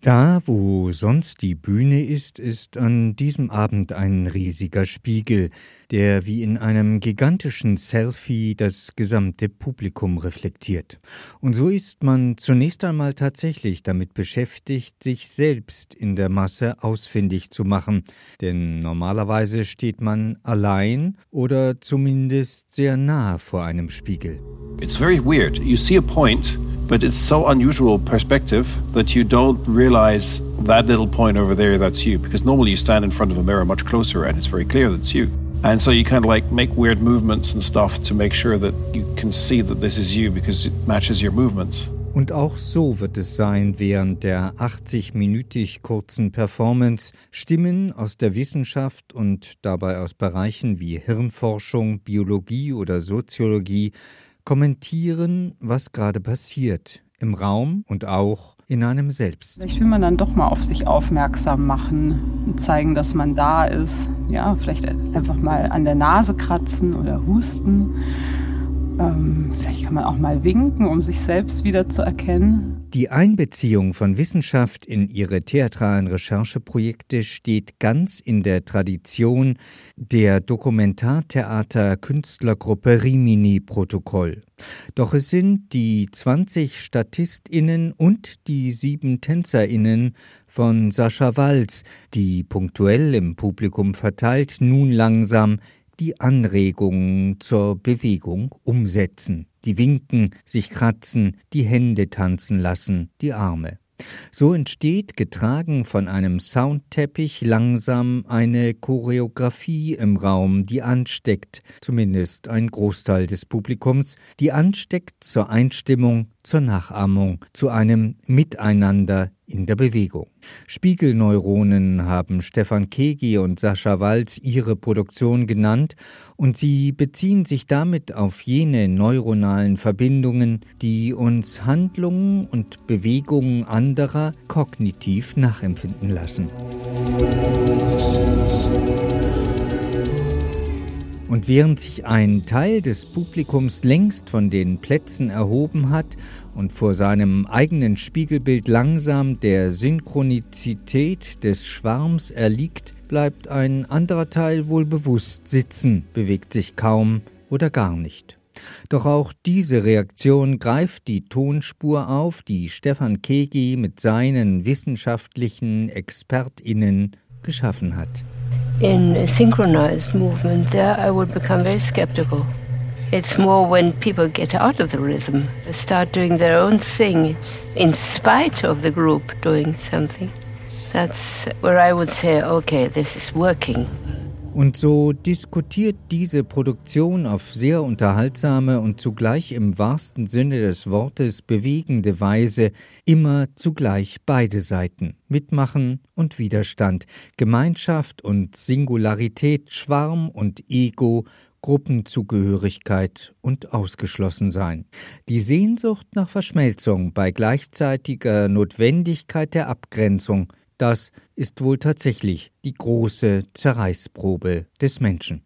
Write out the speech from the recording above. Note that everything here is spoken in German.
Da, wo sonst die Bühne ist an diesem Abend ein riesiger Spiegel, der wie in einem gigantischen Selfie das gesamte Publikum reflektiert. Und so ist man zunächst einmal tatsächlich damit beschäftigt, sich selbst in der Masse ausfindig zu machen. Denn normalerweise steht man allein oder zumindest sehr nah vor einem Spiegel. It's very weird. You see a point, but it's so unusual perspective that you don't realize that little point over there, that's you. Because normally you stand in front of a mirror much closer and it's very clear that's you. And so you kind of like make weird movements and stuff to make sure that you can see that this is you because it matches your movements. Und auch so wird es sein während der 80-minütig kurzen Performance. Stimmen aus der Wissenschaft und dabei aus Bereichen wie Hirnforschung, Biologie oder Soziologie kommentieren, was gerade passiert, im Raum und auch in einem selbst. Vielleicht will man dann doch mal auf sich aufmerksam machen und zeigen, dass man da ist. Ja, vielleicht einfach mal an der Nase kratzen oder husten. Vielleicht kann man auch mal winken, um sich selbst wieder zu erkennen. Die Einbeziehung von Wissenschaft in ihre theatralen Rechercheprojekte steht ganz in der Tradition der Dokumentartheater-Künstlergruppe Rimini-Protokoll. Doch es sind die 20 StatistInnen und die 7 TänzerInnen von Sascha Walz, die punktuell im Publikum verteilt nun langsam die Anregungen zur Bewegung umsetzen. Die winken, sich kratzen, die Hände tanzen lassen, die Arme. So entsteht, getragen von einem Soundteppich, langsam eine Choreografie im Raum, die ansteckt, zumindest ein Großteil des Publikums, die ansteckt zur Einstimmung, zur Nachahmung, zu einem Miteinander in der Bewegung. Spiegelneuronen haben Stefan Kegi und Sascha Walz ihre Produktion genannt und sie beziehen sich damit auf jene neuronalen Verbindungen, die uns Handlungen und Bewegungen anderer kognitiv nachempfinden lassen. Und während sich ein Teil des Publikums längst von den Plätzen erhoben hat und vor seinem eigenen Spiegelbild langsam der Synchronizität des Schwarms erliegt, bleibt ein anderer Teil wohl bewusst sitzen, bewegt sich kaum oder gar nicht. Doch auch diese Reaktion greift die Tonspur auf, die Stefan Kegi mit seinen wissenschaftlichen ExpertInnen geschaffen hat. In a synchronized movement, there I would become very skeptical. It's more when people get out of the rhythm, they start doing their own thing in spite of the group doing something. That's where I would say, okay, this is working. Und so diskutiert diese Produktion auf sehr unterhaltsame und zugleich im wahrsten Sinne des Wortes bewegende Weise immer zugleich beide Seiten. Mitmachen und Widerstand, Gemeinschaft und Singularität, Schwarm und Ego, Gruppenzugehörigkeit und Ausgeschlossensein. Die Sehnsucht nach Verschmelzung bei gleichzeitiger Notwendigkeit der Abgrenzung, das ist wohl tatsächlich die große Zerreißprobe des Menschen.